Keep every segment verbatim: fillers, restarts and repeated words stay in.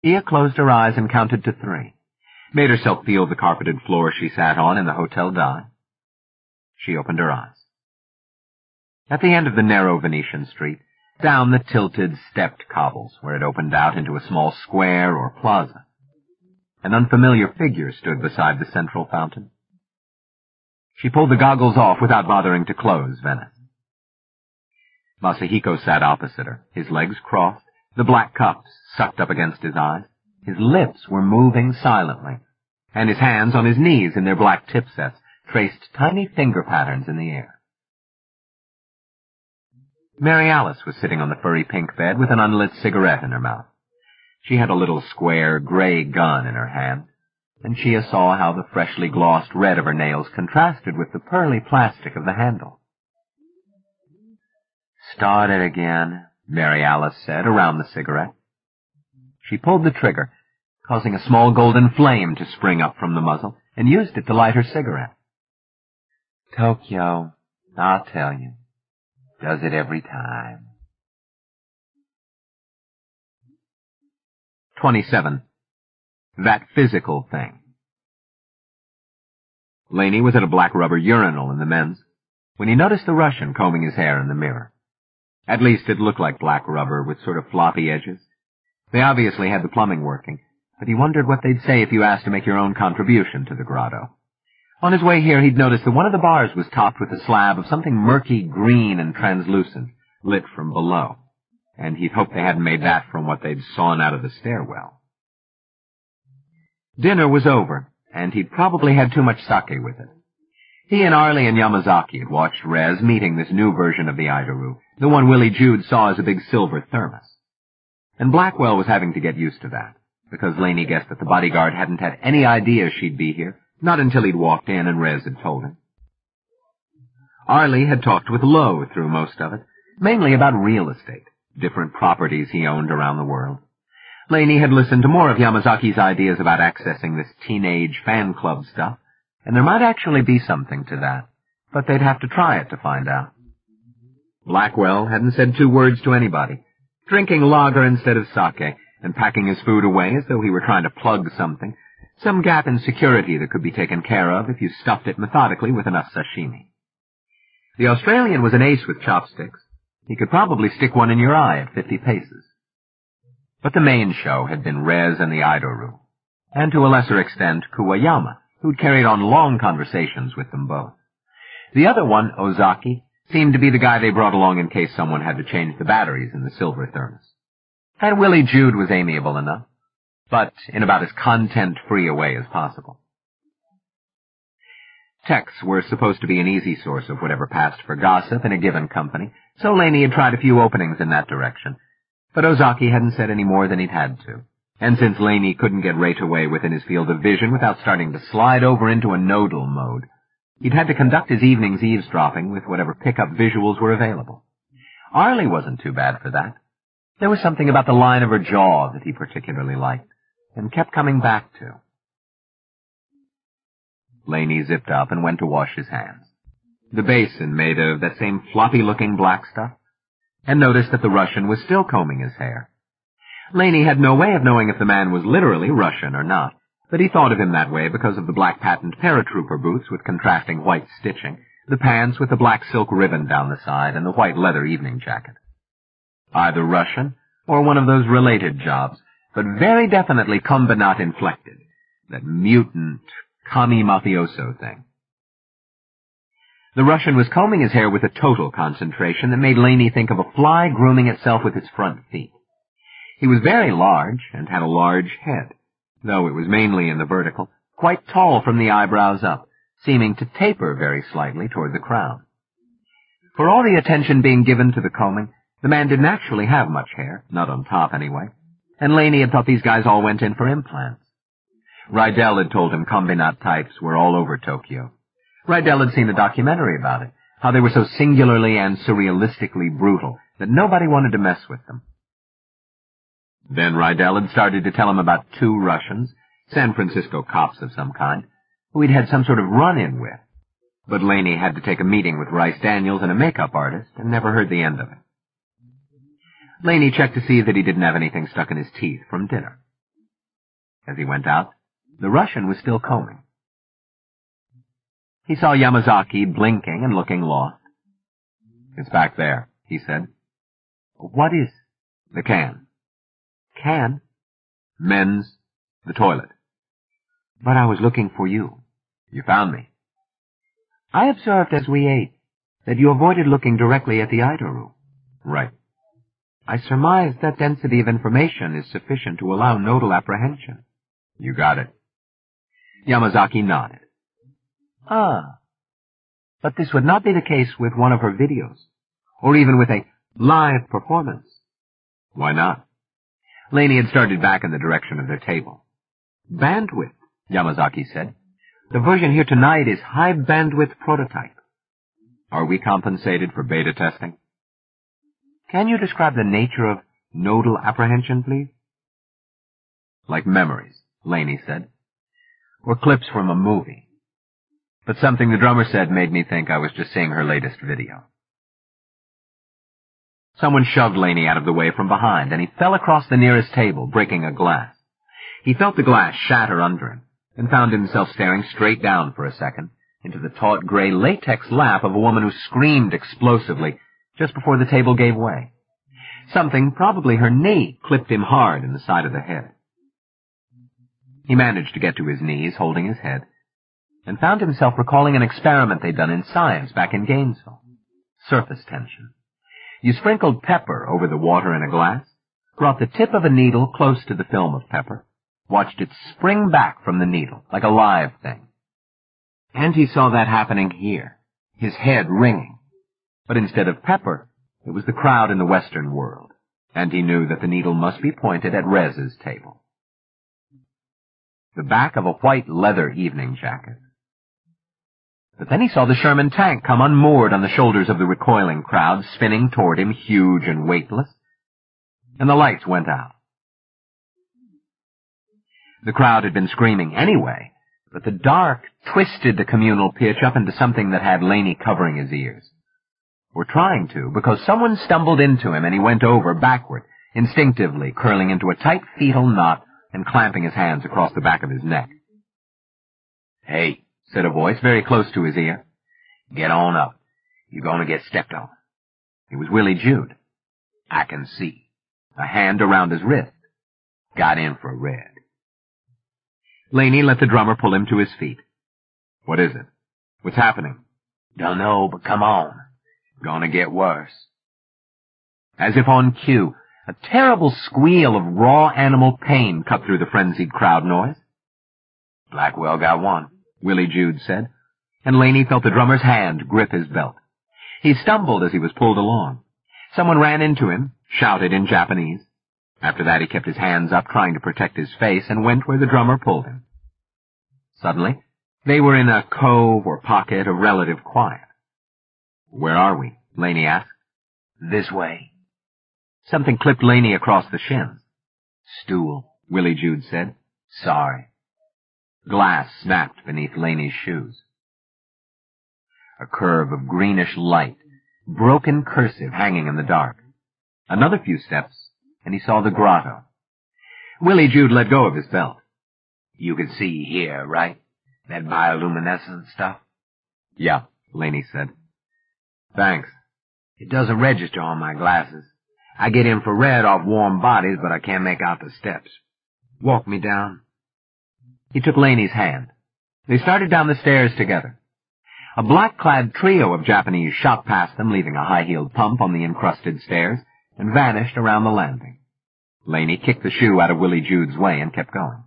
Ia closed her eyes and counted to three, made herself feel the carpeted floor she sat on in the Hotel Dye. She opened her eyes. At the end of the narrow Venetian street, down the tilted, stepped cobbles, where it opened out into a small square or plaza, an unfamiliar figure stood beside the central fountain. She pulled the goggles off without bothering to close Venice. Masahiko sat opposite her, his legs crossed, the black cuffs sucked up against his eyes. His lips were moving silently, and his hands on his knees in their black tip sets traced tiny finger patterns in the air. Mary Alice was sitting on the furry pink bed with an unlit cigarette in her mouth. She had a little square, gray gun in her hand, and Chia saw how the freshly glossed red of her nails contrasted with the pearly plastic of the handle. "Start it again," Mary Alice said around the cigarette. She pulled the trigger, causing a small golden flame to spring up from the muzzle, and used it to light her cigarette. "Tokyo, I'll tell you, does it every time." twenty-seven. That Physical Thing. Laney was at a black rubber urinal in the men's when he noticed the Russian combing his hair in the mirror. At least it looked like black rubber with sort of floppy edges. They obviously had the plumbing working, but he wondered what they'd say if you asked to make your own contribution to the grotto. On his way here, he'd noticed that one of the bars was topped with a slab of something murky green and translucent, lit from below, and he'd hoped they hadn't made that from what they'd sawn out of the stairwell. Dinner was over, and he'd probably had too much sake with it. He and Arlie and Yamazaki had watched Rez meeting this new version of the Idaru, the one Willie Jude saw as a big silver thermos. And Blackwell was having to get used to that, because Laney guessed that the bodyguard hadn't had any idea she'd be here, not until he'd walked in and Rez had told him. Arlie had talked with Lowe through most of it, mainly about real estate, different properties he owned around the world. Laney had listened to more of Yamazaki's ideas about accessing this teenage fan club stuff, and there might actually be something to that, but they'd have to try it to find out. Blackwell hadn't said two words to anybody, drinking lager instead of sake, and packing his food away as though he were trying to plug something, some gap in security that could be taken care of if you stuffed it methodically with enough sashimi. The Australian was an ace with chopsticks. He could probably stick one in your eye at fifty paces. But the main show had been Rez and the Idaru, and to a lesser extent Kuwayama, who'd carried on long conversations with them both. The other one, Ozaki, seemed to be the guy they brought along in case someone had to change the batteries in the silver thermos. And Willie Jude was amiable enough, but in about as content-free a way as possible. Texts were supposed to be an easy source of whatever passed for gossip in a given company, so Laney had tried a few openings in that direction. But Ozaki hadn't said any more than he'd had to, and since Laney couldn't get right away within his field of vision without starting to slide over into a nodal mode, he'd had to conduct his evening's eavesdropping with whatever pickup visuals were available. Arlie wasn't too bad for that. There was something about the line of her jaw that he particularly liked, and kept coming back to. Laney zipped up and went to wash his hands, the basin made of that same floppy-looking black stuff, and noticed that the Russian was still combing his hair. Laney had no way of knowing if the man was literally Russian or not, but he thought of him that way because of the black patent paratrooper boots with contrasting white stitching, the pants with the black silk ribbon down the side, and the white leather evening jacket. Either Russian or one of those related jobs, but very definitely combinat inflected, that mutant, commie mafioso thing. The Russian was combing his hair with a total concentration that made Laney think of a fly grooming itself with its front feet. He was very large and had a large head, though it was mainly in the vertical, quite tall from the eyebrows up, seeming to taper very slightly toward the crown. For all the attention being given to the combing, the man didn't actually have much hair, not on top anyway, and Laney had thought these guys all went in for implants. Rydell had told him combinat types were all over Tokyo. Rydell had seen a documentary about it, how they were so singularly and surrealistically brutal that nobody wanted to mess with them. Then Rydell had started to tell him about two Russians, San Francisco cops of some kind, who he'd had some sort of run-in with. But Laney had to take a meeting with Rice Daniels and a makeup artist, and never heard the end of it. Laney checked to see that he didn't have anything stuck in his teeth from dinner. As he went out, the Russian was still combing. He saw Yamazaki blinking and looking lost. "It's back there," he said. "What is?" "The can." "Can?" "Men's. The toilet." "But I was looking for you." "You found me." "I observed as we ate that you avoided looking directly at the Ida-room." "Right." "I surmise that density of information is sufficient to allow nodal apprehension." "You got it." Yamazaki nodded. "Ah, but this would not be the case with one of her videos, or even with a live performance." "Why not?" Laney had started back in the direction of their table. "Bandwidth," Yamazaki said. "The version here tonight is high bandwidth prototype." "Are we compensated for beta testing?" "Can you describe the nature of nodal apprehension, please?" "Like memories," Laney said. "Or clips from a movie. But something the drummer said made me think I was just seeing her latest video." Someone shoved Laney out of the way from behind, and he fell across the nearest table, breaking a glass. He felt the glass shatter under him, and found himself staring straight down for a second into the taut gray latex lap of a woman who screamed explosively just before the table gave way. Something, probably her knee, clipped him hard in the side of the head. He managed to get to his knees, holding his head, and found himself recalling an experiment they'd done in science back in Gainesville. Surface tension. You sprinkled pepper over the water in a glass, brought the tip of a needle close to the film of pepper, watched it spring back from the needle, like a live thing. And he saw that happening here, his head ringing. But instead of pepper, it was the crowd in the Western world, and he knew that the needle must be pointed at Rez's table. The back of a white leather evening jacket. But then he saw the Sherman tank come unmoored on the shoulders of the recoiling crowd, spinning toward him, huge and weightless, and the lights went out. The crowd had been screaming anyway, but the dark twisted the communal pitch up into something that had Laney covering his ears. Or trying to, because someone stumbled into him and he went over backward, instinctively curling into a tight fetal knot and clamping his hands across the back of his neck. "Hey," said a voice very close to his ear. "Get on up. You're going to get stepped on." It was Willie Jude. "I can see." A hand around his wrist. "Got infrared." Laney let the drummer pull him to his feet. "What is it? What's happening?" "Dunno, but come on. Gonna get worse." As if on cue, a terrible squeal of raw animal pain cut through the frenzied crowd noise. "Blackwell got one," Willie Jude said, and Laney felt the drummer's hand grip his belt. He stumbled as he was pulled along. Someone ran into him, shouted in Japanese. After that he kept his hands up, trying to protect his face, and went where the drummer pulled him. Suddenly, they were in a cove or pocket of relative quiet. "Where are we?" Laney asked. "This way." Something clipped Laney across the shins. "Stool," Willie Jude said. "Sorry." Glass snapped beneath Laney's shoes. A curve of greenish light, broken cursive hanging in the dark. Another few steps, and he saw the grotto. Willie Jude let go of his belt. "You can see here, right? That bioluminescent stuff?" "Yeah," Laney said. "Thanks." "It doesn't register on my glasses. I get infrared off warm bodies, but I can't make out the steps. Walk me down." He took Laney's hand. They started down the stairs together. A black-clad trio of Japanese shot past them, leaving a high-heeled pump on the encrusted stairs, and vanished around the landing. Laney kicked the shoe out of Willie Jude's way and kept going.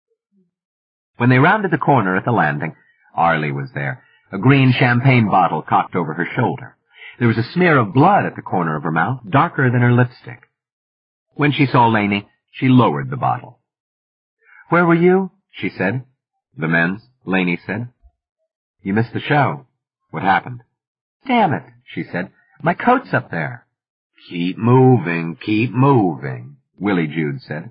When they rounded the corner at the landing, Arlie was there, a green champagne bottle cocked over her shoulder. There was a smear of blood at the corner of her mouth, darker than her lipstick. When she saw Laney, she lowered the bottle. "Where were you?" she said. "The men's," Laney said. "You missed the show. What happened?" "Damn it," she said. "My coat's up there." "Keep moving, keep moving," Willie Jude said.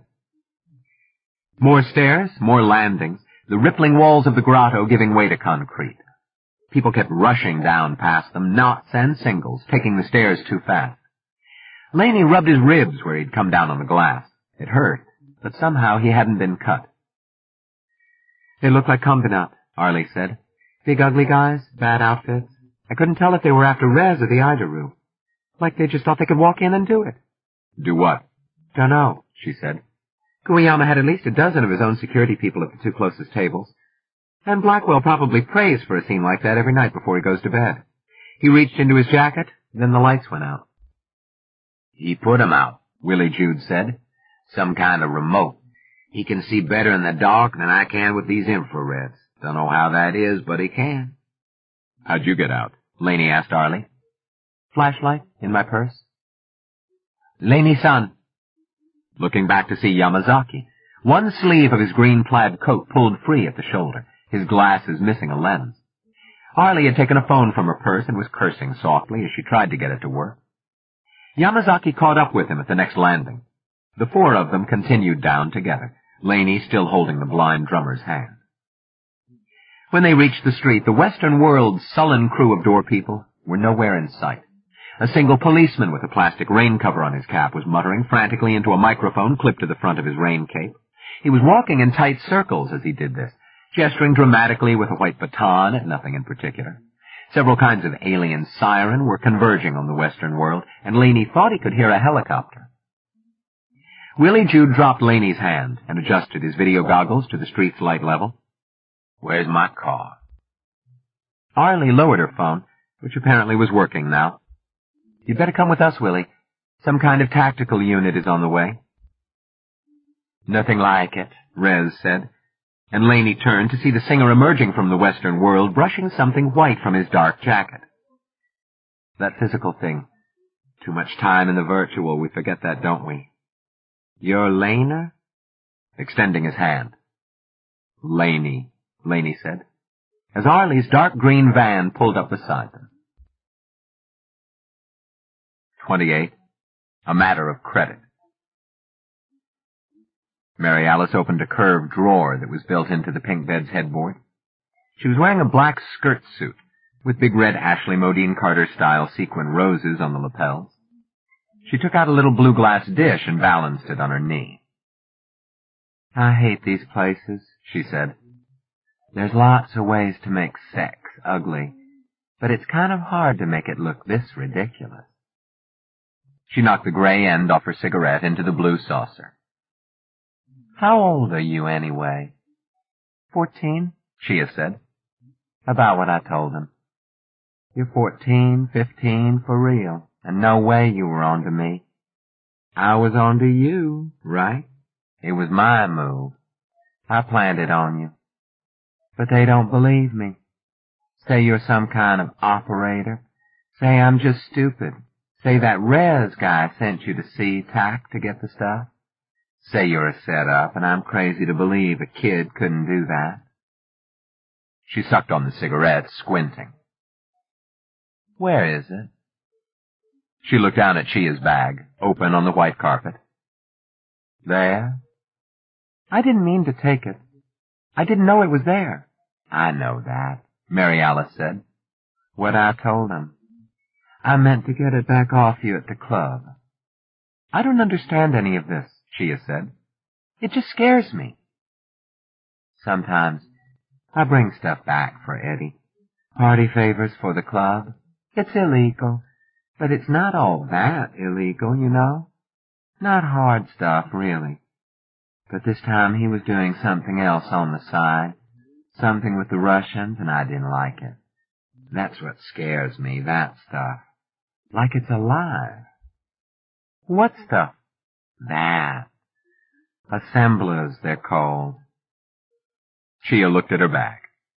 More stairs, more landings, the rippling walls of the grotto giving way to concrete. People kept rushing down past them, knots and singles, taking the stairs too fast. Laney rubbed his ribs where he'd come down on the glass. It hurt, but somehow he hadn't been cut. They look like Combinat, Arlie said. Big ugly guys, bad outfits. I couldn't tell if they were after Rez or the Idaru. Like they just thought they could walk in and do it. Do what? Dunno, she said. Guillaume had at least a dozen of his own security people at the two closest tables. And Blackwell probably prays for a scene like that every night before he goes to bed. He reached into his jacket, then the lights went out. He put 'em out, Willie Jude said. Some kind of remote. He can see better in the dark than I can with these infrareds. Don't know how that is, but he can. How'd you get out? Laney asked Arlie. Flashlight in my purse. Laney-san. Looking back to see Yamazaki. One sleeve of his green plaid coat pulled free at the shoulder, his glasses missing a lens. Arlie had taken a phone from her purse and was cursing softly as she tried to get it to work. Yamazaki caught up with him at the next landing. The four of them continued down together, Laney still holding the blind drummer's hand. When they reached the street, the Western World's sullen crew of door people were nowhere in sight. A single policeman with a plastic rain cover on his cap was muttering frantically into a microphone clipped to the front of his rain cape. He was walking in tight circles as he did this, gesturing dramatically with a white baton at nothing in particular. Several kinds of alien siren were converging on the Western World, and Laney thought he could hear a helicopter. Willie Jude dropped Laney's hand and adjusted his video goggles to the street's light level. Where's my car? Arlie lowered her phone, which apparently was working now. You'd better come with us, Willie. Some kind of tactical unit is on the way. Nothing like it, Rez said, and Laney turned to see the singer emerging from the Western World, brushing something white from his dark jacket. That physical thing. Too much time in the virtual, we forget that, don't we? You're Laner? Extending his hand. Laney, Laney said, as Arlie's dark green van pulled up beside them. Twenty-eight. A matter of credit. Mary Alice opened a curved drawer that was built into the pink bed's headboard. She was wearing a black skirt suit with big red Ashley Modine Carter-style sequin roses on the lapels. She took out a little blue glass dish and balanced it on her knee. I hate these places, she said. There's lots of ways to make sex ugly, but it's kind of hard to make it look this ridiculous. She knocked the gray end off her cigarette into the blue saucer. How old are you, anyway? Fourteen, Shia said. About what I told him. You're fourteen, fifteen, for real, and no way you were on to me. I was on to you, right? It was my move. I planned it on you. But they don't believe me. Say you're some kind of operator. Say I'm just stupid. Say that Rez guy sent you to SeaTac to get the stuff. Say you're a set-up, and I'm crazy to believe a kid couldn't do that. She sucked on the cigarette, squinting. Where is it? She looked down at Chia's bag, open on the white carpet. There? I didn't mean to take it. I didn't know it was there. I know that, Mary Alice said. What I told him. I meant to get it back off you at the club. I don't understand any of this, Chia said. It just scares me. Sometimes I bring stuff back for Eddie. Party favors for the club. It's illegal, but it's not all that illegal, you know. Not hard stuff, really. But this time he was doing something else on the side. Something with the Russians, and I didn't like it. That's what scares me, that stuff. Like it's alive. What stuff? That. Assemblers, they're called. Chia looked at her bag.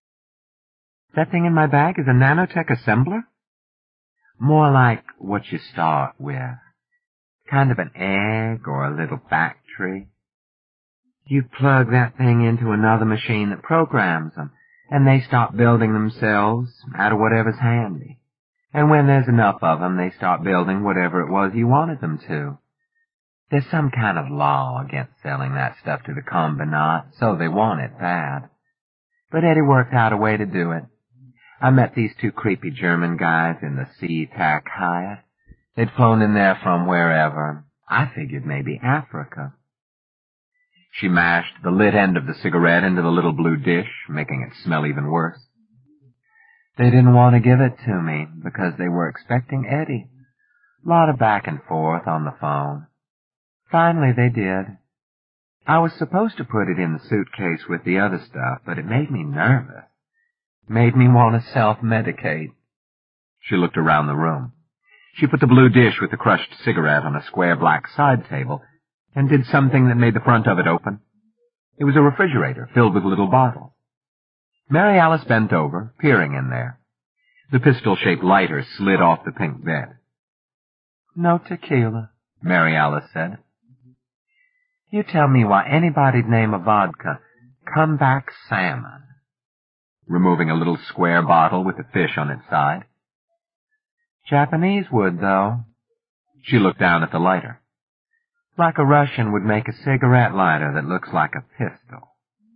That thing in my bag is a nanotech assembler? More like what you start with. Kind of an egg or a little factory. You plug that thing into another machine that programs them, and they start building themselves out of whatever's handy. And when there's enough of them, they start building whatever it was you wanted them to. There's some kind of law against selling that stuff to the Combinat, so they want it bad. But Eddie worked out a way to do it. I met these two creepy German guys in the SeaTac Hyatt. They'd flown in there from wherever. I figured maybe Africa. She mashed the lit end of the cigarette into the little blue dish, making it smell even worse. They didn't want to give it to me because they were expecting Eddie. Lot of back and forth on the phone. Finally they did. I was supposed to put it in the suitcase with the other stuff, but it made me nervous. Made me want to self-medicate. She looked around the room. She put the blue dish with the crushed cigarette on a square black side table and did something that made the front of it open. It was a refrigerator filled with little bottles. Mary Alice bent over, peering in there. The pistol-shaped lighter slid off the pink bed. No tequila, Mary Alice said. You tell me why anybody'd name a vodka Comeback Salmon. Removing a little square bottle with a fish on its side. Japanese would, though. She looked down at the lighter. Like a Russian would make a cigarette lighter that looks like a pistol.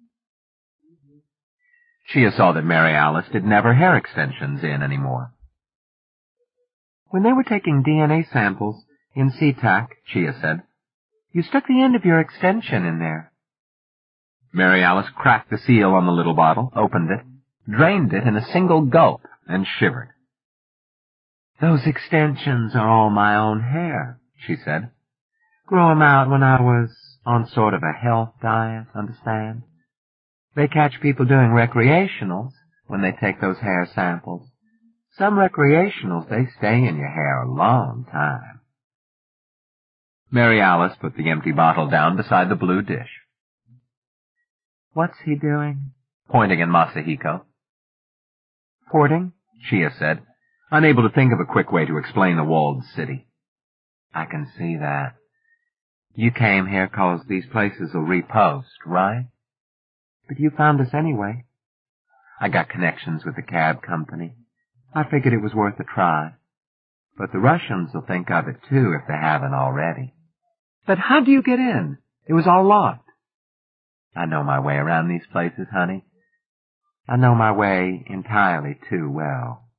Chia saw that Mary Alice didn't have her hair extensions in anymore. When they were taking D N A samples in SeaTac, Chia said, you stuck the end of your extension in there. Mary Alice cracked the seal on the little bottle, opened it, drained it in a single gulp, and shivered. Those extensions are all my own hair, she said. Grew 'em out when I was on sort of a health diet, understand? They catch people doing recreationals when they take those hair samples. Some recreationals, they stay in your hair a long time. Mary Alice put the empty bottle down beside the blue dish. What's he doing? Pointing at Masahiko. Porting, Chia said, unable to think of a quick way to explain the walled city. I can see that. You came here 'cause these places will repost, right? But you found us anyway. I got connections with the cab company. I figured it was worth a try. But the Russians will think of it, too, if they haven't already. But how do you get in? It was all locked. I know my way around these places, honey. I know my way entirely too well.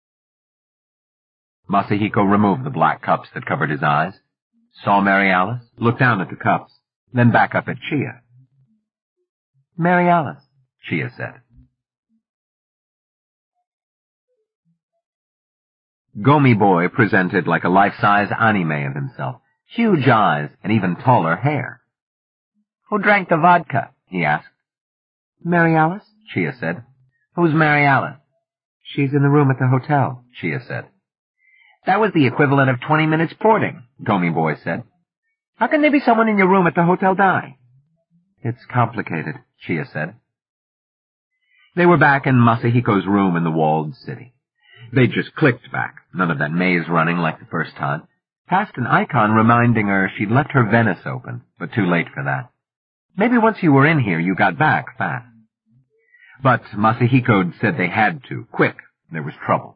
Masahiko removed the black cups that covered his eyes, saw Mary Alice, looked down at the cups, then back up at Chia. Mary Alice, Chia said. Gomi Boy presented like a life-size anime of himself, huge eyes and even taller hair. Who drank the vodka? He asked. Mary Alice, Chia said. Who's Mary Alice? She's in the room at the hotel, Chia said. That was the equivalent of twenty minutes porting, Gomi Boy said. How can there be someone in your room at the hotel die? It's complicated, Chia said. They were back in Masahiko's room in the walled city. They'd just clicked back, none of that maze running like the first time, past an icon reminding her she'd left her Venice open, but too late for that. Maybe once you were in here, you got back fast. But Masahiko'd said they had to, quick, there was trouble.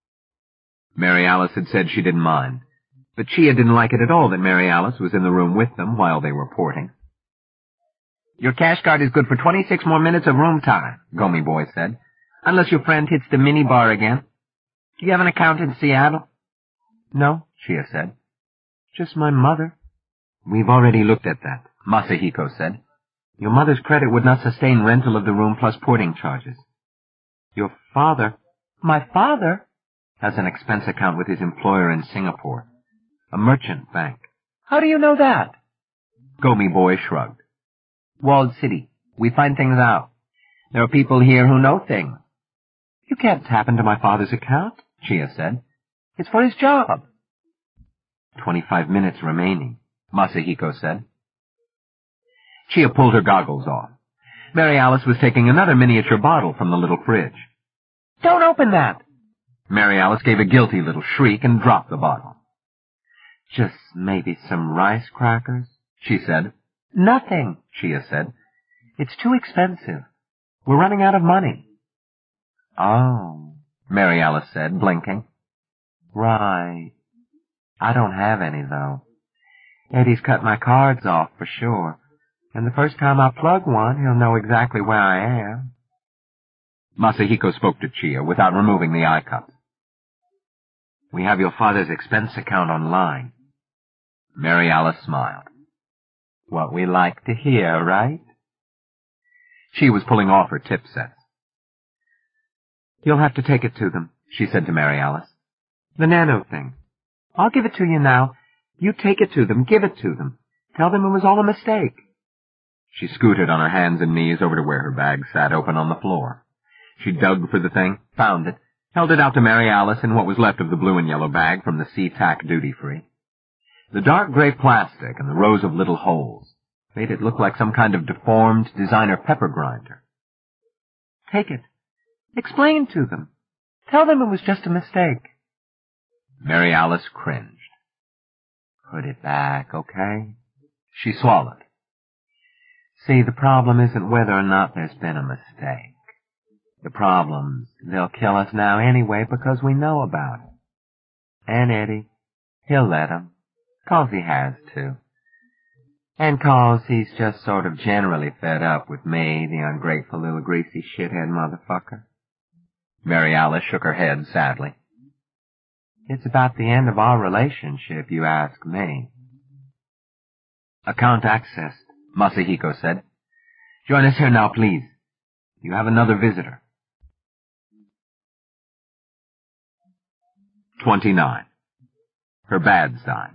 Mary Alice had said she didn't mind, but Chia didn't like it at all that Mary Alice was in the room with them while they were porting. Your cash card is good for twenty-six more minutes of room time, Gomi Boy said, unless your friend hits the minibar again. Do you have an account in Seattle? No, Chia said. Just my mother. We've already looked at that, Masahiko said. Your mother's credit would not sustain rental of the room plus porting charges. Your father, my father, has an expense account with his employer in Singapore, a merchant bank. How do you know that? Gomi Boy shrugged. Walled city. We find things out. There are people here who know things. You can't tap into my father's account, Chia said. It's for his job. Twenty-five minutes remaining, Masahiko said. Chia pulled her goggles off. Mary Alice was taking another miniature bottle from the little fridge. Don't open that! Mary Alice gave a guilty little shriek and dropped the bottle. Just maybe some rice crackers, she said. Nothing, Chia said. It's too expensive. We're running out of money. Oh, Mary Alice said, blinking. Right. I don't have any, though. Eddie's cut my cards off for sure, and the first time I plug one, he'll know exactly where I am. Masahiko spoke to Chia without removing the eye cup. We have your father's expense account online. Mary Alice smiled. What we like to hear, right? She was pulling off her tip sets. You'll have to take it to them, she said to Mary Alice. The nano thing. I'll give it to you now. You take it to them, give it to them. Tell them it was all a mistake. She scooted on her hands and knees over to where her bag sat open on the floor. She dug for the thing, found it, held it out to Mary Alice in what was left of the blue and yellow bag from the SeaTac duty-free. The dark gray plastic and the rows of little holes made it look like some kind of deformed designer pepper grinder. Take it. Explain to them. Tell them it was just a mistake. Mary Alice cringed. Put it back, okay? She swallowed. See, the problem isn't whether or not there's been a mistake. The problem's they'll kill us now anyway because we know about it. And Eddie, he'll let 'em, 'cause he has to. And 'cause he's just sort of generally fed up with me, the ungrateful little greasy shithead motherfucker. Mary Alice shook her head sadly. It's about the end of our relationship, you ask me. Account accessed, Masahiko said. Join us here now, please. You have another visitor. Twenty-nine. Her bad side.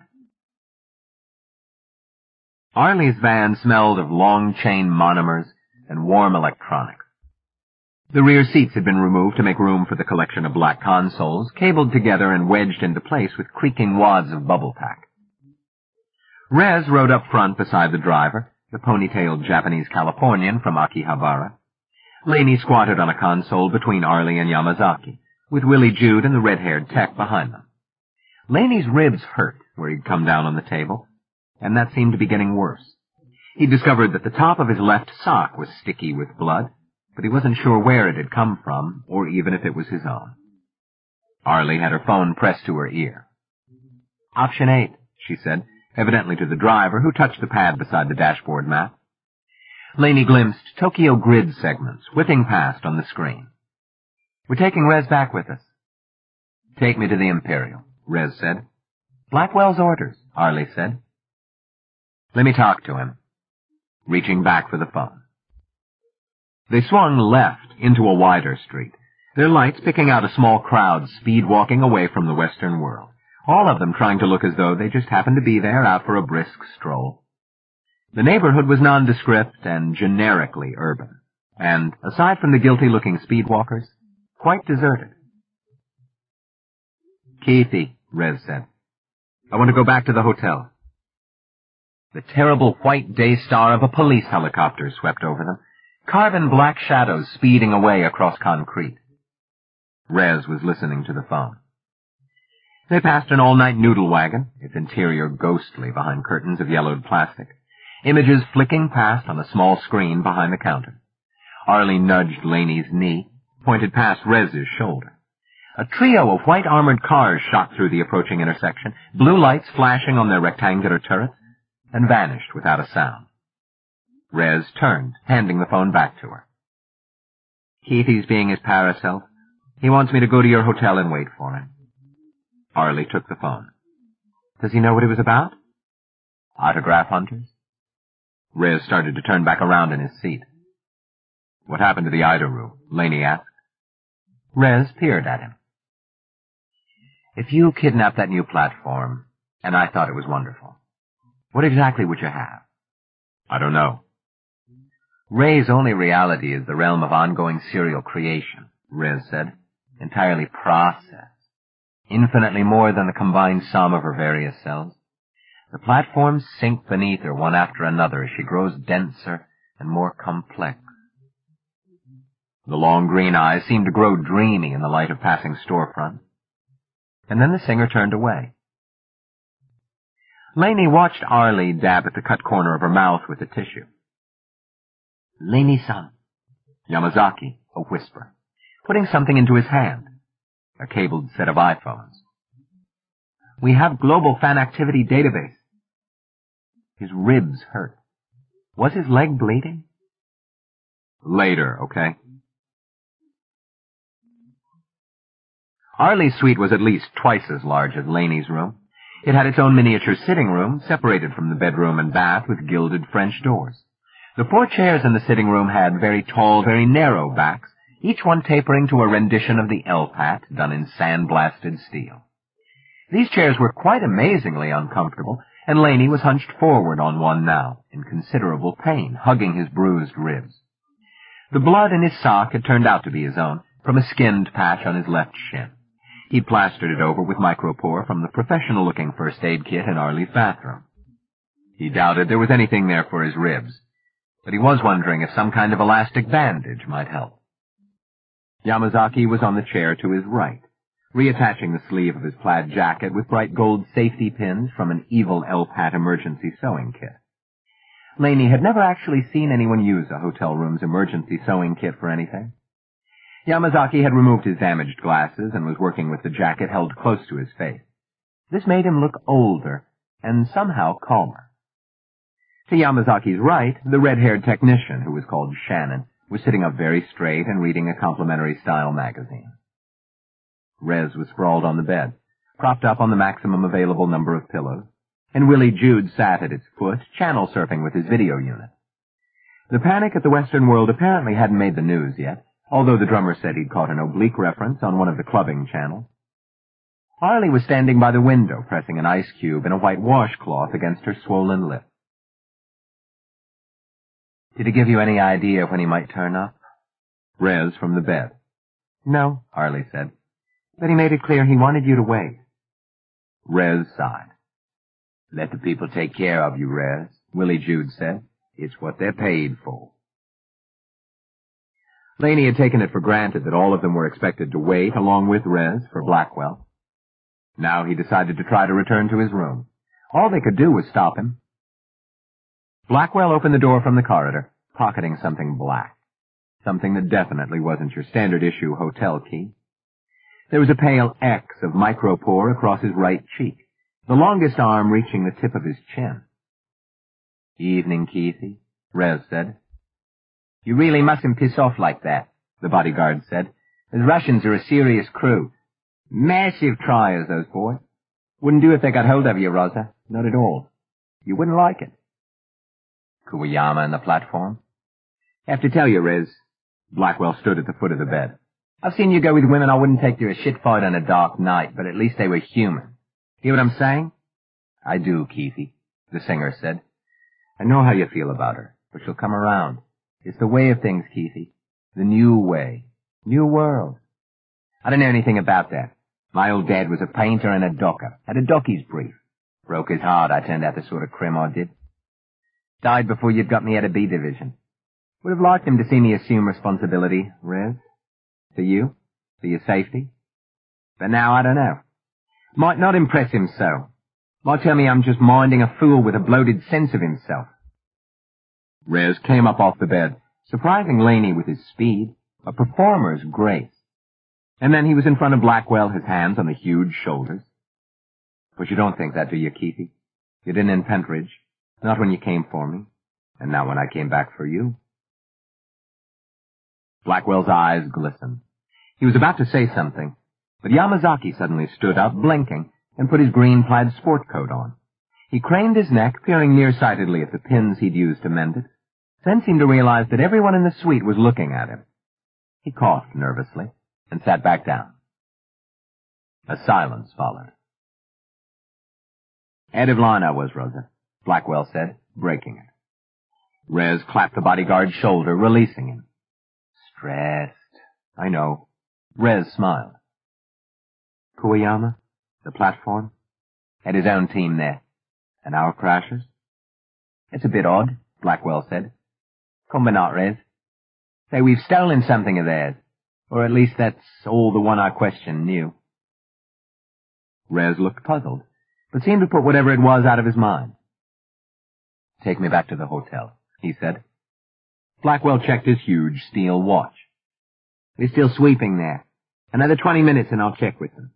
Arlie's van smelled of long-chain monomers and warm electronics. The rear seats had been removed to make room for the collection of black consoles, cabled together and wedged into place with creaking wads of bubble tack. Rez rode up front beside the driver, the ponytailed Japanese Californian from Akihabara. Laney squatted on a console between Arlie and Yamazaki, with Willie Jude and the red-haired tech behind them. Laney's ribs hurt where he'd come down on the table, and that seemed to be getting worse. He discovered that the top of his left sock was sticky with blood, but he wasn't sure where it had come from, or even if it was his own. Arlie had her phone pressed to her ear. Option eight, she said, evidently to the driver, who touched the pad beside the dashboard map. Laney glimpsed Tokyo grid segments whipping past on the screen. We're taking Rez back with us. Take me to the Imperial, Rez said. Blackwell's orders, Arlie said. Let me talk to him. Reaching back for the phone. They swung left into a wider street, their lights picking out a small crowd speed-walking away from the Western world, all of them trying to look as though they just happened to be there out for a brisk stroll. The neighborhood was nondescript and generically urban, and, aside from the guilty-looking speedwalkers, quite deserted. Keithy, Rez said. I want to go back to the hotel. The terrible white day star of a police helicopter swept over them, carven black shadows speeding away across concrete. Rez was listening to the phone. They passed an all-night noodle wagon, its interior ghostly behind curtains of yellowed plastic, images flicking past on a small screen behind the counter. Arlie nudged Laney's knee, pointed past Rez's shoulder. A trio of white armored cars shot through the approaching intersection, blue lights flashing on their rectangular turrets, and vanished without a sound. Rez turned, handing the phone back to her. Keithy's being his paraself. He wants me to go to your hotel and wait for him. Arlie took the phone. Does he know what it was about? Autograph hunters? Rez started to turn back around in his seat. What happened to the Idaru? Laney asked. Rez peered at him. If you kidnapped that new platform, and I thought it was wonderful, what exactly would you have? I don't know. Ray's only reality is the realm of ongoing serial creation, Rez said. Entirely processed. Infinitely more than the combined sum of her various cells. The platforms sink beneath her one after another as she grows denser and more complex. The long green eyes seemed to grow dreamy in the light of passing storefronts. And then the singer turned away. Laney watched Arlie dab at the cut corner of her mouth with a tissue. Laney-san. Yamazaki, a whisper, putting something into his hand. A cabled set of iPhones. We have global fan activity database. His ribs hurt. Was his leg bleeding? Later, okay? Arlie's suite was at least twice as large as Laney's room. It had its own miniature sitting room, separated from the bedroom and bath with gilded French doors. The four chairs in the sitting room had very tall, very narrow backs, each one tapering to a rendition of the L-Pat done in sand-blasted steel. These chairs were quite amazingly uncomfortable, and Laney was hunched forward on one now, in considerable pain, hugging his bruised ribs. The blood in his sock had turned out to be his own, from a skinned patch on his left shin. He'd plastered it over with micropore from the professional-looking first aid kit in Arlie's bathroom. He doubted there was anything there for his ribs, but he was wondering if some kind of elastic bandage might help. Yamazaki was on the chair to his right, reattaching the sleeve of his plaid jacket with bright gold safety pins from an evil L-Pat emergency sewing kit. Laney had never actually seen anyone use a hotel room's emergency sewing kit for anything. Yamazaki had removed his damaged glasses and was working with the jacket held close to his face. This made him look older and somehow calmer. To Yamazaki's right, the red-haired technician, who was called Shannon, was sitting up very straight and reading a complimentary style magazine. Rez was sprawled on the bed, propped up on the maximum available number of pillows, and Willie Jude sat at its foot, channel surfing with his video unit. The panic at the Western World apparently hadn't made the news yet, although the drummer said he'd caught an oblique reference on one of the clubbing channels. Arlie was standing by the window, pressing an ice cube in a white washcloth against her swollen lip. "Did he give you any idea when he might turn up?" Rez from the bed. "No," Arlie said. "But he made it clear he wanted you to wait." Rez sighed. "Let the people take care of you, Rez," Willie Jude said. "It's what they're paid for." Laney had taken it for granted that all of them were expected to wait, along with Rez, for Blackwell. Now he decided to try to return to his room. All they could do was stop him. Blackwell opened the door from the corridor, pocketing something black. Something that definitely wasn't your standard-issue hotel key. There was a pale X of micropore across his right cheek, the longest arm reaching the tip of his chin. "Evening, Keithy," Rez said. "You really mustn't piss off like that," the bodyguard said. "The Russians are a serious crew. Massive triers, those boys. Wouldn't do if they got hold of you, Rosa. Not at all. You wouldn't like it." "Kuwayama and the platform?" "Have to tell you, Rez." Blackwell stood at the foot of the bed. "I've seen you go with women I wouldn't take to a shit fight on a dark night, but at least they were human. Hear what I'm saying?" "I do, Keithy," the singer said. "I know how you feel about her, but she'll come around. It's the way of things, Keithy. The new way. New world. I don't know anything about that. My old dad was a painter and a docker. Had a dockey's brief. Broke his heart, I turned out the sort of crim I did. Died before you'd got me out of B Division. Would have liked him to see me assume responsibility, Rez. For you. For your safety. But now I don't know. Might not impress him so. Might tell me I'm just minding a fool with a bloated sense of himself." Rez came up off the bed, surprising Laney with his speed, a performer's grace. And then he was in front of Blackwell, his hands on the huge shoulders. "But you don't think that, do you, Keithy? You didn't in Pentridge. Not when you came for me. And not when I came back for you." Blackwell's eyes glistened. He was about to say something, but Yamazaki suddenly stood up, blinking, and put his green plaid sport coat on. He craned his neck, peering nearsightedly at the pins he'd used to mend it, then seemed to realize that everyone in the suite was looking at him. He coughed nervously and sat back down. A silence followed. "Head of line I was, Rosa," Blackwell said, breaking it. Rez clapped the bodyguard's shoulder, releasing him. "Stressed. I know." Rez smiled. "Kuwayama? The platform?" "Had his own team there." "And our crashers?" "It's a bit odd," Blackwell said. "Come but not, Rez. Say, we've stolen something of theirs. Or at least that's all the one I questioned knew." Rez looked puzzled, but seemed to put whatever it was out of his mind. "Take me back to the hotel," he said. Blackwell checked his huge steel watch. "We're still sweeping there. Another twenty minutes and I'll check with them."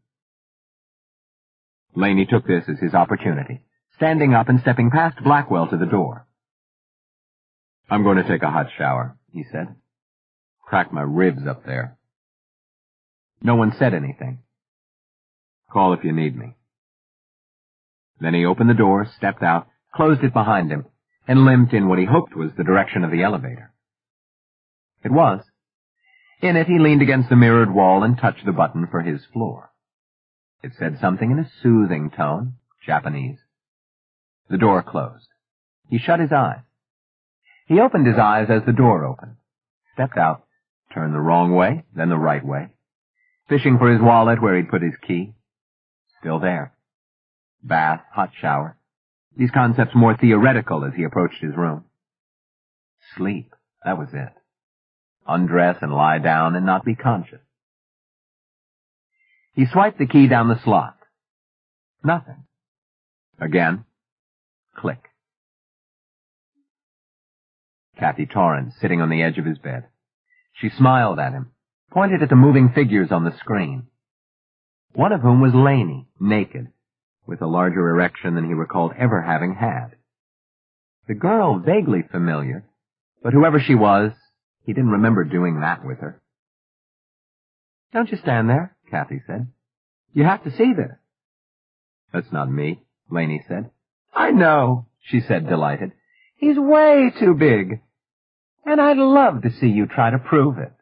Laney took this as his opportunity, standing up and stepping past Blackwell to the door. "I'm going to take a hot shower," he said. "Cracked my ribs up there." No one said anything. "Call if you need me." Then he opened the door, stepped out, closed it behind him, and limped in what he hoped was the direction of the elevator. It was. In it, he leaned against the mirrored wall and touched the button for his floor. It said something in a soothing tone, Japanese. The door closed. He shut his eyes. He opened his eyes as the door opened, stepped out, turned the wrong way, then the right way, fishing for his wallet where he'd put his key. Still there. Bath, hot shower. These concepts more theoretical as he approached his room. Sleep, that was it. Undress and lie down and not be conscious. He swiped the key down the slot. Nothing. Again. Click. Kathy Torrance, sitting on the edge of his bed. She smiled at him, pointed at the moving figures on the screen. One of whom was Laney, naked, with a larger erection than he recalled ever having had. The girl vaguely familiar, but whoever she was, he didn't remember doing that with her. "Don't you stand there," Kathy said. "You have to see this." "That's not me," Laney said. "I know," she said, delighted. "He's way too big. And I'd love to see you try to prove it."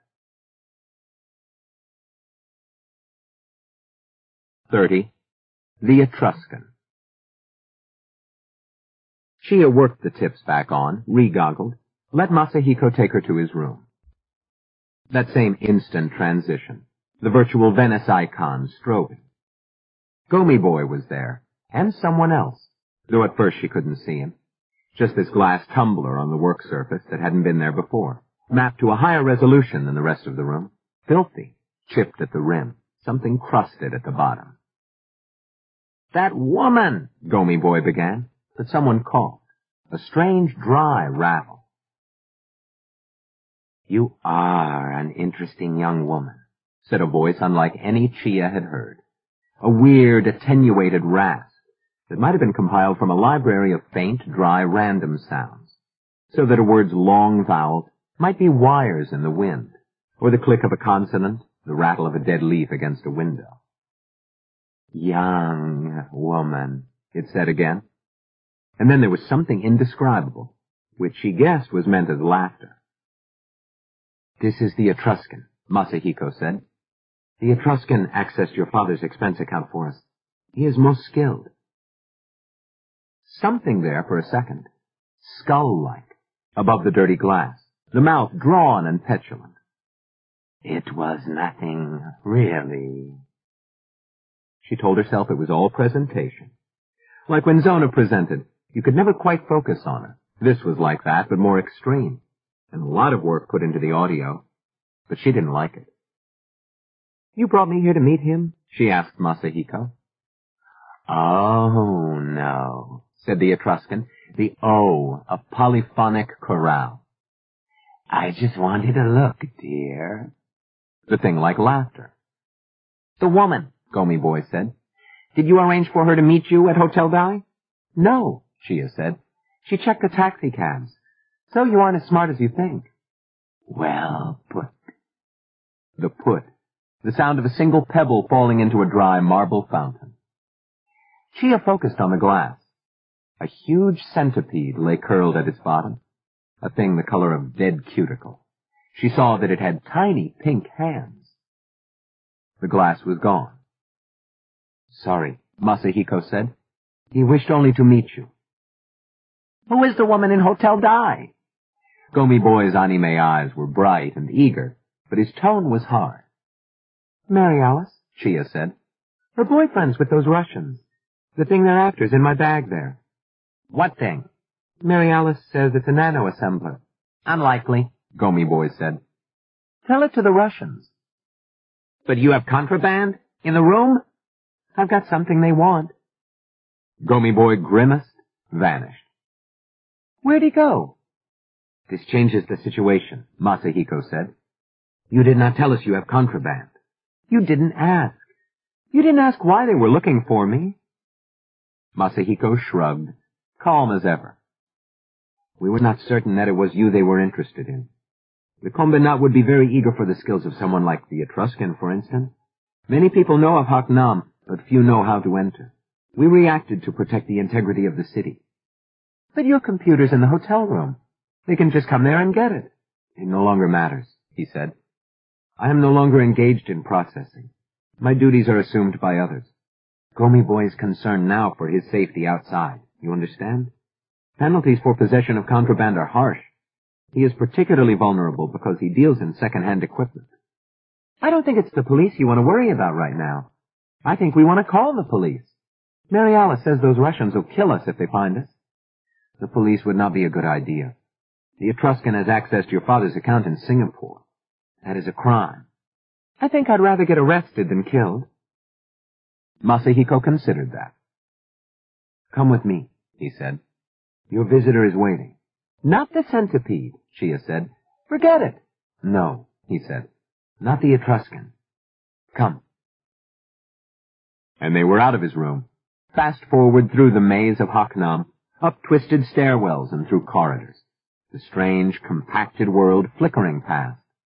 Thirty. The Etruscan. Chia worked the tips back on, re-goggled, let Masahiko take her to his room. That same instant transition, the virtual Venice icon strobing. Gomi Boy was there, and someone else, though at first she couldn't see him. Just this glass tumbler on the work surface that hadn't been there before, mapped to a higher resolution than the rest of the room, filthy, chipped at the rim, something crusted at the bottom. "That woman!" Gomi Boy began, but someone coughed, a strange, dry rattle. "You are an interesting young woman," said a voice unlike any Chia had heard, a weird, attenuated rasp that might have been compiled from a library of faint, dry, random sounds, so that a word's long vowels might be wires in the wind, or the click of a consonant, the rattle of a dead leaf against a window. "Young woman," it said again. And then there was something indescribable, which she guessed was meant as laughter. "This is the Etruscan," Masahiko said. "The Etruscan accessed your father's expense account for us. He is most skilled." Something there for a second, skull-like, above the dirty glass, the mouth drawn and petulant. "It was nothing, really." She told herself it was all presentation. Like when Zona presented, you could never quite focus on her. This was like that, but more extreme, and a lot of work put into the audio, but she didn't like it. "You brought me here to meet him?" she asked Masahiko. "Oh, no," said the Etruscan, the O of polyphonic chorale. "I just wanted to look, dear." The thing like laughter. "The woman," Gomi Boy said. "Did you arrange for her to meet you at Hotel Dai?" "No," Chia said. "She checked the taxi cabs. So you aren't as smart as you think." "Well put." The put. The sound of a single pebble falling into a dry marble fountain. Chia focused on the glass. A huge centipede lay curled at its bottom, a thing the color of dead cuticle. She saw that it had tiny pink hands. The glass was gone. "Sorry," Masahiko said. "He wished only to meet you." "Who is the woman in Hotel Dai?" Gomi Boy's anime eyes were bright and eager, but his tone was hard. "Mary Alice," Chia said. "Her boyfriend's with those Russians. The thing they're after's in my bag there." "What thing?" "Mary Alice says it's a nano-assembler." "Unlikely," Gomi Boy said. "Tell it to the Russians." "But you have contraband? In the room?" "I've got something they want." Gomi Boy grimaced, vanished. "Where'd he go?" "This changes the situation," Masahiko said. "You did not tell us you have contraband." "You didn't ask. You didn't ask why they were looking for me." Masahiko shrugged, calm as ever. "We were not certain that it was you they were interested in. The Combinat would be very eager for the skills of someone like the Etruscan, for instance. Many people know of Haknam, but few know how to enter. We reacted to protect the integrity of the city. But your computer's in the hotel room. They can just come there and get it. It no longer matters, he said. I am no longer engaged in processing. My duties are assumed by others. Gomi Boy is concerned now for his safety outside. You understand? Penalties for possession of contraband are harsh. He is particularly vulnerable because he deals in second-hand equipment. I don't think it's the police you want to worry about right now. I think we want to call the police. Mary Alice says those Russians will kill us if they find us. The police would not be a good idea. The Etruscan has access to your father's account in Singapore. That is a crime. I think I'd rather get arrested than killed. Masahiko considered that. Come with me, he said. Your visitor is waiting. Not the centipede, Chia said. Forget it. No, he said. Not the Etruscan. Come. And they were out of his room, fast forward through the maze of Haknam, up twisted stairwells and through corridors, the strange, compacted world flickering past.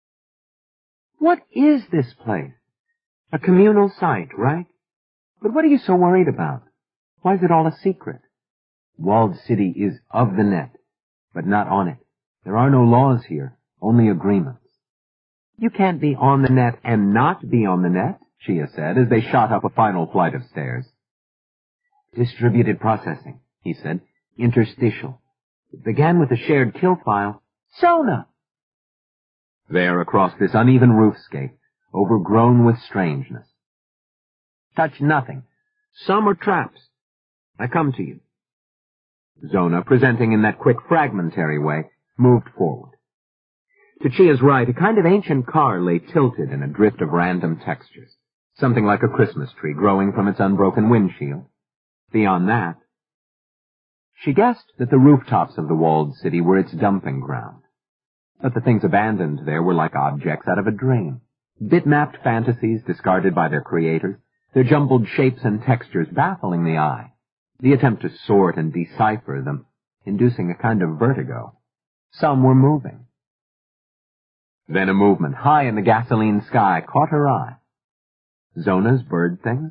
What is this place? A communal site, right? But what are you so worried about? Why is it all a secret? Walled City is of the net, but not on it. There are no laws here, only agreements. You can't be on the net and not be on the net, Chia said, as they shot up a final flight of stairs. Distributed processing, he said. Interstitial. It began with a shared kill file. Zona! There, across this uneven roofscape, overgrown with strangeness. Touch nothing. Some are traps. I come to you. Zona, presenting in that quick, fragmentary way, moved forward. To Chia's right, a kind of ancient car lay tilted in a drift of random textures, something like a Christmas tree growing from its unbroken windshield. Beyond that, she guessed that the rooftops of the walled city were its dumping ground. But the things abandoned there were like objects out of a dream, bitmapped fantasies discarded by their creators, their jumbled shapes and textures baffling the eye, the attempt to sort and decipher them, inducing a kind of vertigo. Some were moving. Then a movement high in the gasoline sky caught her eye. Zona's bird things?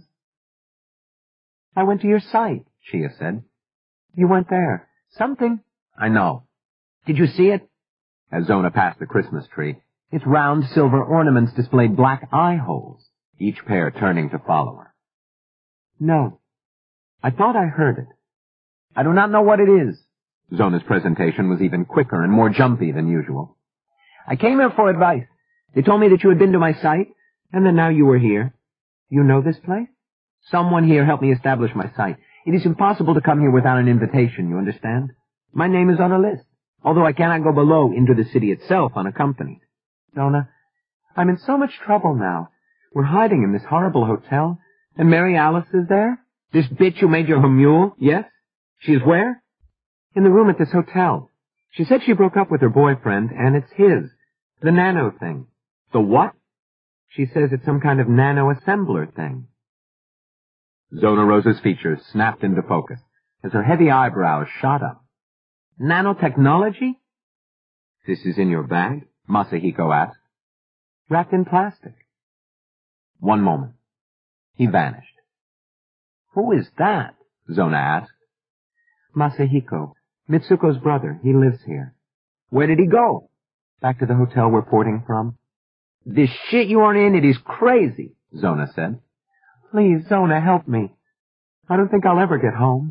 I went to your site, Chia said. You weren't there. Something... I know. Did you see it? As Zona passed the Christmas tree, its round silver ornaments displayed black eye holes, each pair turning to follow her. No. I thought I heard it. I do not know what it is. Zona's presentation was even quicker and more jumpy than usual. I came here for advice. They told me that you had been to my site, and that now you were here. You know this place? Someone here helped me establish my site. It is impossible to come here without an invitation, you understand? My name is on a list, although I cannot go below into the city itself unaccompanied. Zona, I'm in so much trouble now. We're hiding in this horrible hotel, and Mary Alice is there? This bitch who made your mule, yes? She is where? In the room at this hotel. She said she broke up with her boyfriend, and it's his. The nano thing. The what? She says it's some kind of nano-assembler thing. Zona Rosa's features snapped into focus as her heavy eyebrows shot up. Nanotechnology? This is in your bag? Masahiko asked. Wrapped in plastic. One moment. He vanished. Who is that? Zona asked. Masahiko. Mitsuko's brother. He lives here. Where did he go? Back to the hotel we're porting from. This shit you are in, it is crazy, Zona said. Please, Zona, help me. I don't think I'll ever get home.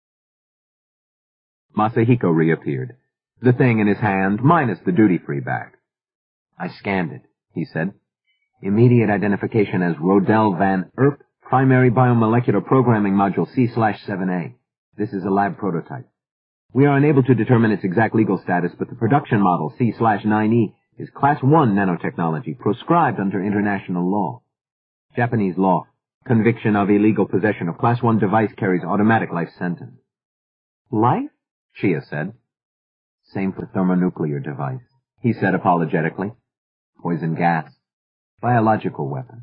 Masahiko reappeared, the thing in his hand minus the duty-free bag. I scanned it, he said. Immediate identification as Rodel Van Erp, Primary Biomolecular Programming Module C seven A. This is a lab prototype. We are unable to determine its exact legal status, but the production model C nine E is Class one nanotechnology, proscribed under international law. Japanese law. Conviction of illegal possession of Class one device carries automatic life sentence. Life? Chia said. Same for thermonuclear device, he said apologetically. Poison gas. Biological weapon.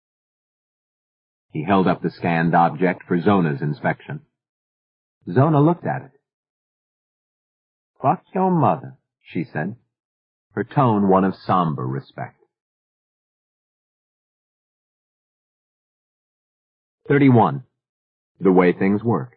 He held up the scanned object for Zona's inspection. Zona looked at it. Fuck your mother, she said, her tone one of somber respect. thirty-one. The way things work.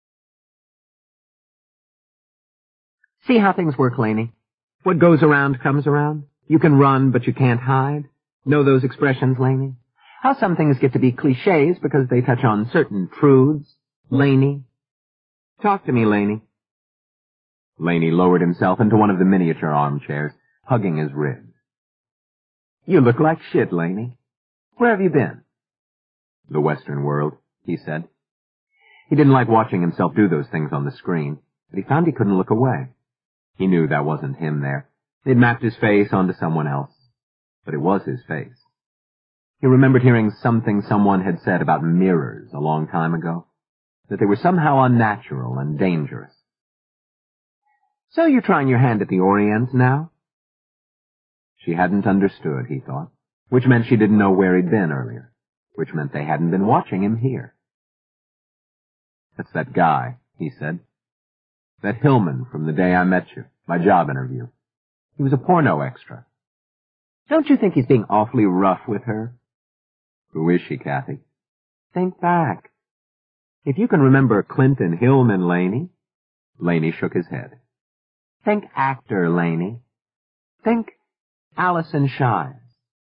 See how things work, Laney? What goes around comes around. You can run, but you can't hide. Know those expressions, Laney? How some things get to be cliches because they touch on certain truths. Laney? Talk to me, Laney. Laney lowered himself into one of the miniature armchairs, hugging his ribs. You look like shit, Laney. Where have you been? The Western world, he said. He didn't like watching himself do those things on the screen, but he found he couldn't look away. He knew that wasn't him there. They'd mapped his face onto someone else, but it was his face. He remembered hearing something someone had said about mirrors a long time ago, that they were somehow unnatural and dangerous. So you're trying your hand at the Orient now? She hadn't understood, he thought, which meant she didn't know where he'd been earlier, which meant they hadn't been watching him here. That's that guy, he said. That Hillman from the day I met you, my job interview. He was a porno extra. Don't you think he's being awfully rough with her? Who is she, Kathy? Think back. If you can remember Clinton Hillman, Laney. Laney shook his head. Think actor, Laney. Think Allison Shives.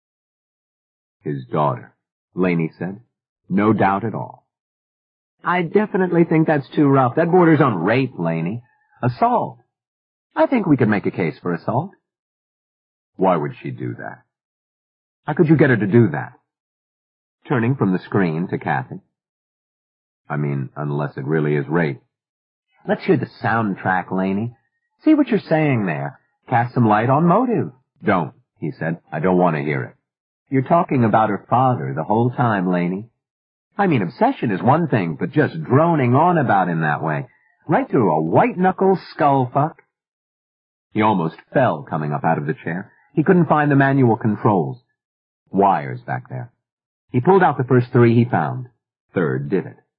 His daughter, Laney said. No doubt at all. I definitely think that's too rough. That borders on rape, Laney. Assault. I think we could make a case for assault. Why would she do that? How could you get her to do that? Turning from the screen to Kathy. I mean, unless it really is rape. Let's hear the soundtrack, Laney. See what you're saying there. Cast some light on motive. Don't, he said. I don't want to hear it. You're talking about her father the whole time, Laney. I mean, obsession is one thing, but just droning on about him that way, right through a white-knuckle skull fuck. He almost fell coming up out of the chair. He couldn't find the manual controls. Wires back there. He pulled out the first three he found. Third did it.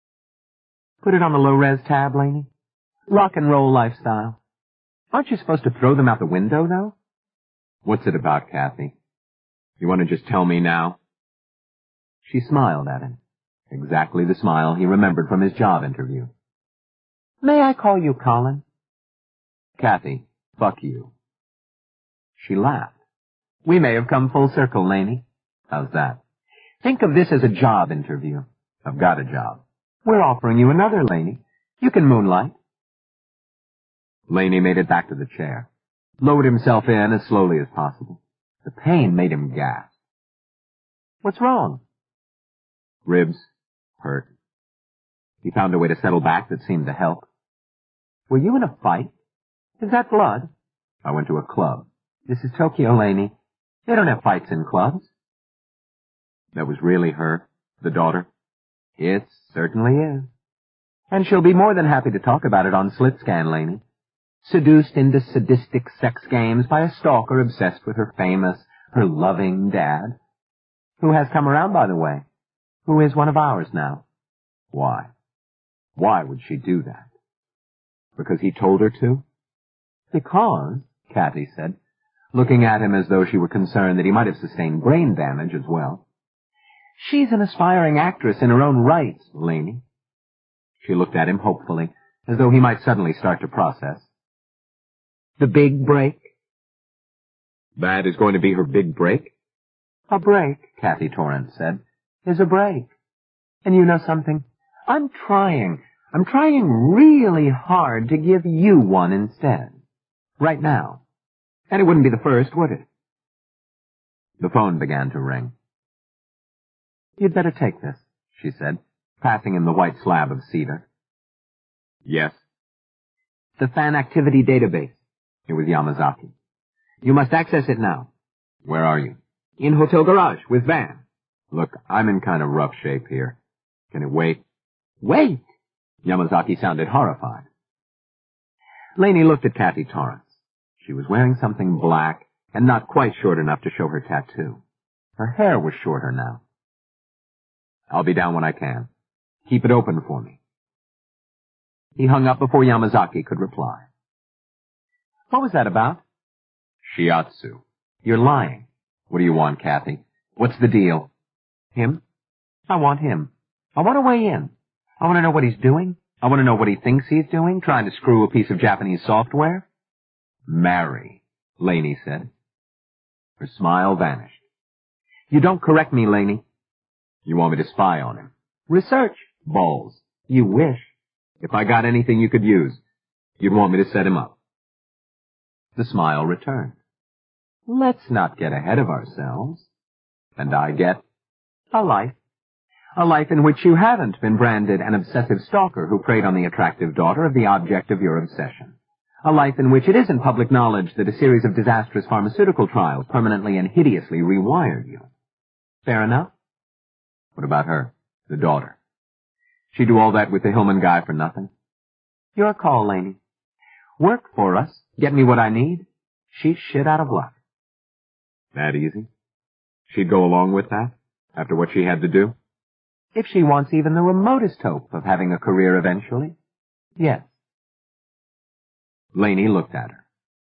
Put it on the low-res tab, Laney. Rock and roll lifestyle. Aren't you supposed to throw them out the window, though? What's it about, Kathy? You want to just tell me now? She smiled at him. Exactly the smile he remembered from his job interview. May I call you Colin? Kathy, fuck you. She laughed. We may have come full circle, Laney. How's that? Think of this as a job interview. I've got a job. We're offering you another, Laney. You can moonlight. Laney made it back to the chair, lowered himself in as slowly as possible. The pain made him gasp. What's wrong? Ribs. Hurt. He found a way to settle back that seemed to help. Were you in a fight? Is that blood? I went to a club. This is Tokyo, Laney. They don't have fights in clubs. That was really her, the daughter? It certainly is. And she'll be more than happy to talk about it on SlitScan, Laney. Seduced into sadistic sex games by a stalker obsessed with her famous, her loving dad. Who has come around, by the way. Who is one of ours now. Why? Why would she do that? Because he told her to? Because, Kathy said, looking at him as though she were concerned that he might have sustained brain damage as well. She's an aspiring actress in her own right, Laney. She looked at him hopefully, as though he might suddenly start to process. The big break? That is going to be her big break? A break, Kathy Torrance said, is a break. And you know something? I'm trying, I'm trying really hard to give you one instead. Right now. And it wouldn't be the first, would it? The phone began to ring. You'd better take this, she said, passing him the white slab of cedar. Yes. The fan activity database. It was Yamazaki. You must access it now. Where are you? In Hotel Garage, with Van. Look, I'm in kind of rough shape here. Can it wait? Wait! Yamazaki sounded horrified. Laney looked at Kathy Torrance. She was wearing something black and not quite short enough to show her tattoo. Her hair was shorter now. I'll be down when I can. Keep it open for me. He hung up before Yamazaki could reply. What was that about? Shiatsu. You're lying. What do you want, Kathy? What's the deal? Him? I want him. I want to weigh in. I want to know what he's doing. I want to know what he thinks he's doing, trying to screw a piece of Japanese software. Marry, Laney said. Her smile vanished. You don't correct me, Laney. You want me to spy on him? Research. Balls. You wish. If I got anything you could use, you'd want me to set him up. The smile returned. Let's not get ahead of ourselves. And I get a life. A life in which you haven't been branded an obsessive stalker who preyed on the attractive daughter of the object of your obsession. A life in which it isn't public knowledge that a series of disastrous pharmaceutical trials permanently and hideously rewired you. Fair enough? What about her, the daughter? She'd do all that with the Hillman guy for nothing? Your call, Laney. Work for us. Get me what I need. She's shit out of luck. That easy? She'd go along with that, after what she had to do? If she wants even the remotest hope of having a career eventually, yes. Laney looked at her.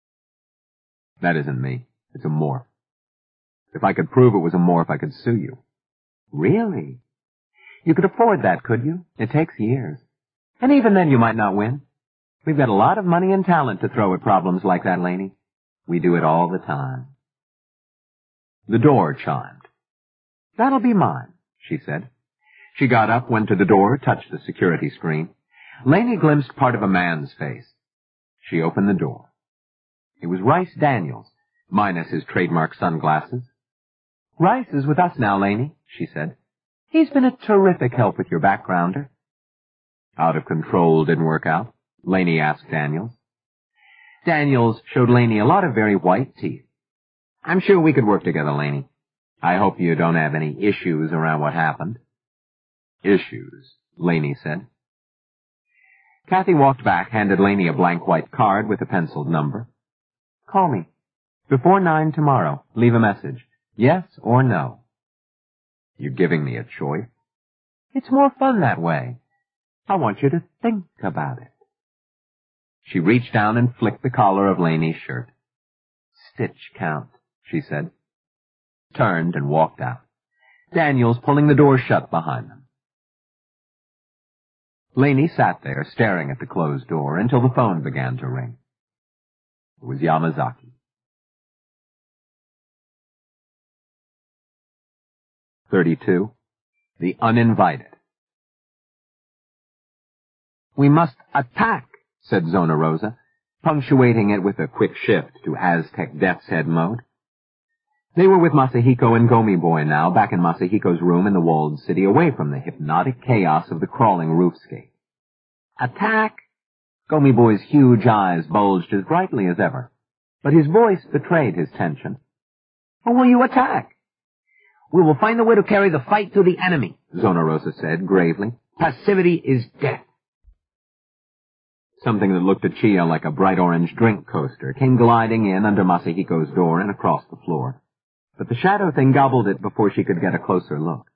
That isn't me. It's a morph. If I could prove it was a morph, I could sue you. Really? You could afford that, could you? It takes years. And even then you might not win. We've got a lot of money and talent to throw at problems like that, Laney. We do it all the time. The door chimed. That'll be mine, she said. She got up, went to the door, touched the security screen. Laney glimpsed part of a man's face. She opened the door. It was Rice Daniels, minus his trademark sunglasses. Rice is with us now, Laney, she said. He's been a terrific help with your backgrounder. Out of control didn't work out, Laney asked Daniels. Daniels showed Laney a lot of very white teeth. I'm sure we could work together, Laney. I hope you don't have any issues around what happened. Issues, Laney said. Kathy walked back, handed Laney a blank white card with a penciled number. Call me. Before nine tomorrow. Leave a message. Yes or no. You're giving me a choice. It's more fun that way. I want you to think about it. She reached down and flicked the collar of Laney's shirt. Stitch count, she said. Turned and walked out. Daniels pulling the door shut behind them. Laney sat there, staring at the closed door, until the phone began to ring. It was Yamazaki. Thirty-two. The Uninvited. We must attack, said Zona Rosa, punctuating it with a quick shift to Aztec Death's Head mode. They were with Masahiko and Gomi Boy now, back in Masahiko's room in the walled city, away from the hypnotic chaos of the crawling roofscape. Attack! Gomi Boy's huge eyes bulged as brightly as ever, but his voice betrayed his tension. Or will you attack? We will find a way to carry the fight to the enemy, Zona Rosa said gravely. Passivity is death. Something that looked at Chia like a bright orange drink coaster came gliding in under Masahiko's door and across the floor. But the shadow thing gobbled it before she could get a closer look.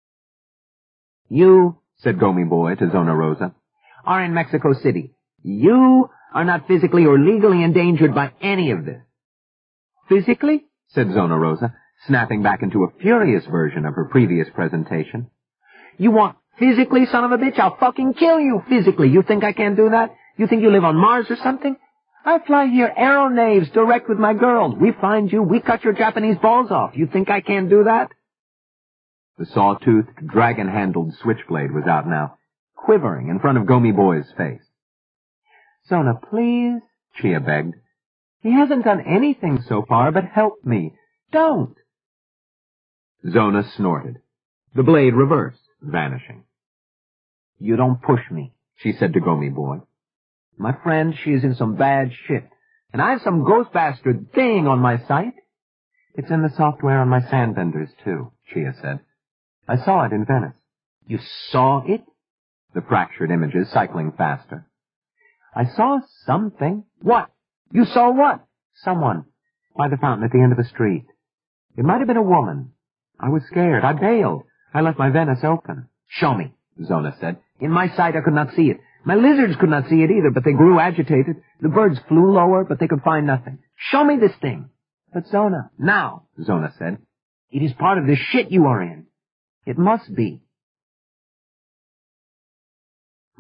You, said Gomi Boy to Zona Rosa, are in Mexico City. You are not physically or legally endangered by any of this. Physically? Said Zona Rosa, snapping back into a furious version of her previous presentation. You want physically, son of a bitch? I'll fucking kill you physically. You think I can't do that? You think you live on Mars or something? I fly here aeronaves direct with my girls. We find you, we cut your Japanese balls off. You think I can't do that? The saw-toothed, dragon-handled switchblade was out now, quivering in front of Gomi Boy's face. Zona, please, Chia begged. He hasn't done anything so far but help me. Don't. Zona snorted. The blade reversed, vanishing. You don't push me, she said to Gomi Boy. My friend, she is in some bad shit, and I have some ghost bastard thing on my site. It's in the software on my sand vendors, too, Chia said. I saw it in Venice. You saw it? The fractured images cycling faster. I saw something. What? You saw what? Someone. By the fountain at the end of the street. It might have been a woman. I was scared. I bailed. I left my Venice open. Show me, Zona said. In my sight I could not see it. My lizards could not see it either, but they grew agitated. The birds flew lower, but they could find nothing. Show me this thing. But Zona. Now, Zona said. It is part of the shit you are in. It must be.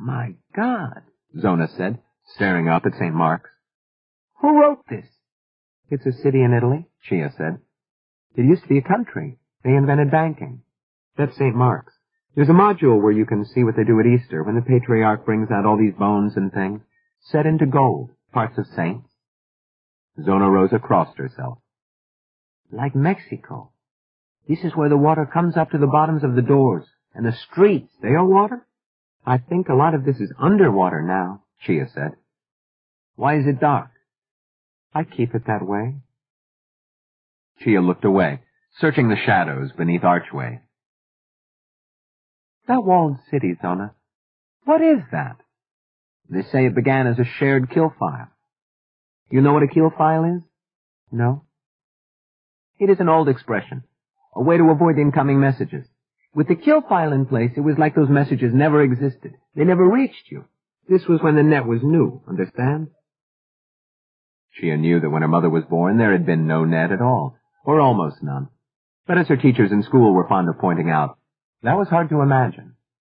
My God, Zona said, staring up at Saint Mark's. Who wrote this? It's a city in Italy, Chia said. It used to be a country. They invented banking. That's Saint Mark's. There's a module where you can see what they do at Easter when the patriarch brings out all these bones and things, set into gold, parts of saints. Zona Rosa crossed herself. Like Mexico. This is where the water comes up to the bottoms of the doors, and the streets, they are water? I think a lot of this is underwater now, Chia said. Why is it dark? I keep it that way. Chia looked away, searching the shadows beneath archways. That walled city, Zona. What is that? They say it began as a shared kill file. You know what a kill file is? No. It is an old expression, a way to avoid incoming messages. With the kill file in place, it was like those messages never existed. They never reached you. This was when the net was new, understand? Chia knew that when her mother was born, there had been no net at all, or almost none. But as her teachers in school were fond of pointing out, that was hard to imagine.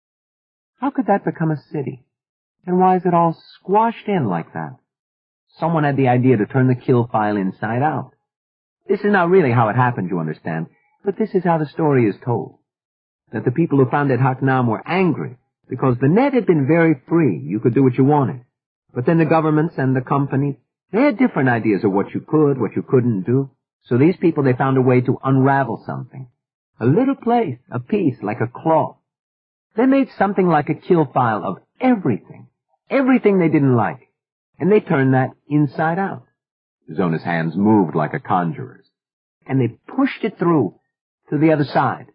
How could that become a city? And why is it all squashed in like that? Someone had the idea to turn the kill file inside out. This is not really how it happened, you understand, but this is how the story is told. That the people who founded Hacknam were angry because the net had been very free. You could do what you wanted. But then the governments and the companies, they had different ideas of what you could, what you couldn't do. So these people, they found a way to unravel something. A little place, a piece, like a cloth. They made something like a kill file of everything. Everything they didn't like. And they turned that inside out. Zona's hands moved like a conjurer's. And they pushed it through to the other side.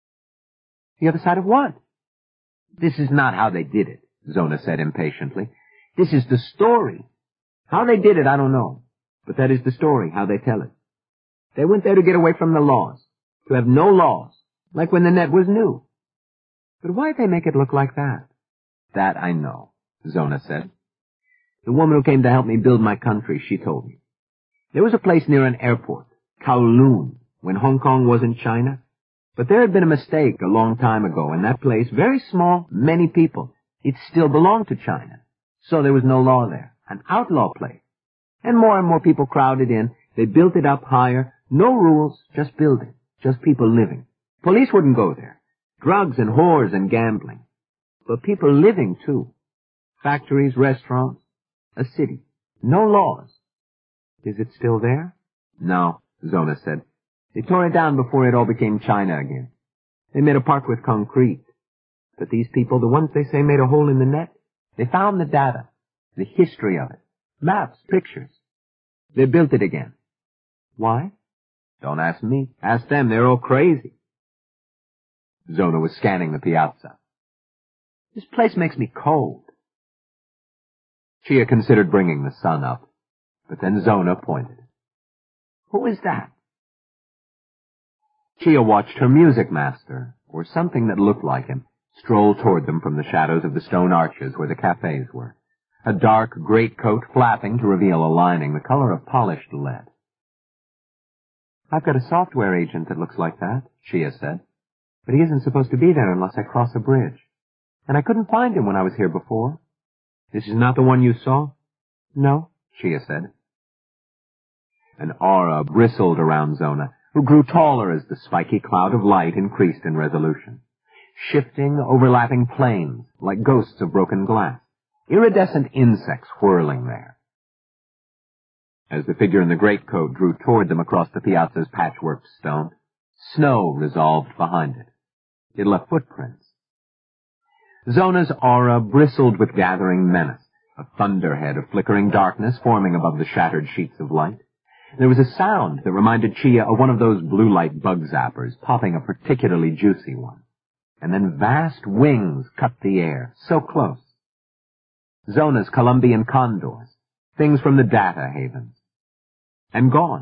The other side of what? This is not how they did it, Zona said impatiently. This is the story. How they did it, I don't know. But that is the story, how they tell it. They went there to get away from the laws. To have no laws. Like when the net was new. But why'd they make it look like that? That I know, Zona said. The woman who came to help me build my country, she told me. There was a place near an airport, Kowloon, when Hong Kong wasn't China. But there had been a mistake a long time ago, and that place, very small, many people, it still belonged to China. So there was no law there, an outlaw place. And more and more people crowded in. They built it up higher. No rules, just building, just people living. Police wouldn't go there. Drugs and whores and gambling. But people living, too. Factories, restaurants, a city. No laws. Is it still there? No, Zona said. They tore it down before it all became China again. They made a park with concrete. But these people, the ones they say made a hole in the net, they found the data, the history of it, maps, pictures. They built it again. Why? Don't ask me. Ask them. They're all crazy. Zona was scanning the piazza. This place makes me cold. Chia considered bringing the sun up, but then Zona pointed. Who is that? Chia watched her music master, or something that looked like him, stroll toward them from the shadows of the stone arches where the cafes were, a dark greatcoat flapping to reveal a lining the color of polished lead. I've got a software agent that looks like that, Chia said, but he isn't supposed to be there unless I cross a bridge. And I couldn't find him when I was here before. This is not the one you saw? No, Chia said. An aura bristled around Zona, who grew taller as the spiky cloud of light increased in resolution. Shifting, overlapping planes, like ghosts of broken glass. Iridescent insects whirling there. As the figure in the greatcoat drew toward them across the piazza's patchwork stone, snow resolved behind it. It left footprints. Zona's aura bristled with gathering menace, a thunderhead of flickering darkness forming above the shattered sheets of light. There was a sound that reminded Chia of one of those blue light bug zappers, popping a particularly juicy one. And then vast wings cut the air, so close. Zona's Colombian condors, things from the data havens. And gone.